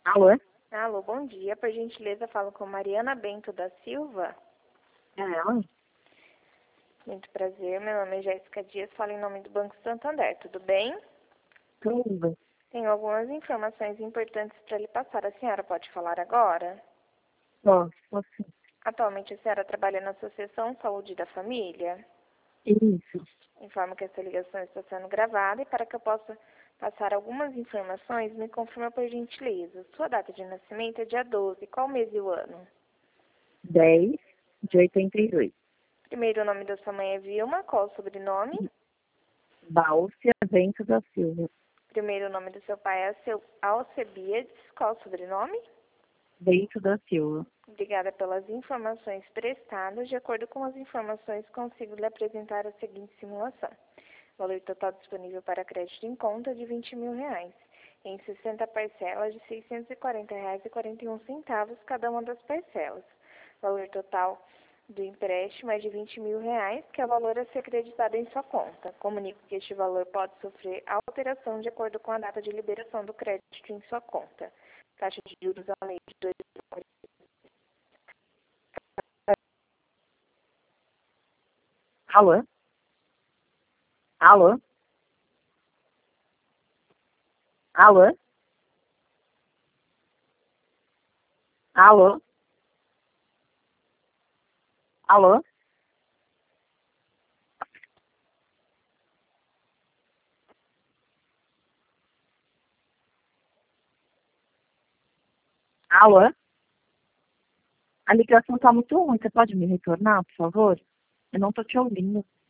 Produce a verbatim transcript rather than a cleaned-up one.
Alô? Alô, bom dia. Por gentileza, falo com Mariana Bento da Silva. É ela? Muito prazer. Meu nome é Jéssica Dias. Falo em nome do Banco Santander. Tudo bem? Tudo. Tenho algumas informações importantes para lhe passar. A senhora pode falar agora? Posso, posso sim. Atualmente, a senhora trabalha na Associação Saúde da Família. Isso. Informo que essa ligação está sendo gravada e para que eu possa passar algumas informações, me confirma por gentileza. Sua data de nascimento é dia doze. Qual mês e o ano? dez de oitenta e dois. Primeiro, o nome da sua mãe é Vilma. Qual o sobrenome? Bálcia Bento da Silva. Primeiro, o nome do seu pai é seu Alcebiades. Qual o sobrenome? Bento da Silva. Obrigada pelas informações prestadas. De acordo com as informações, consigo lhe apresentar a seguinte simulação. Valor total disponível para crédito em conta de vinte mil reais, em sessenta parcelas de seiscentos e quarenta reais e quarenta e um centavos cada uma das parcelas. Valor total do empréstimo é de vinte mil reais, que é o valor a ser acreditado em sua conta. Comunico que este valor pode sofrer alteração de acordo com a data de liberação do crédito em sua conta. Taxa de juros à lei de dois Alô? Alô? Alô? Alô? Alô? Alô? A ligação tá muito ruim. Você pode me retornar, por favor? Eu não tô te ouvindo.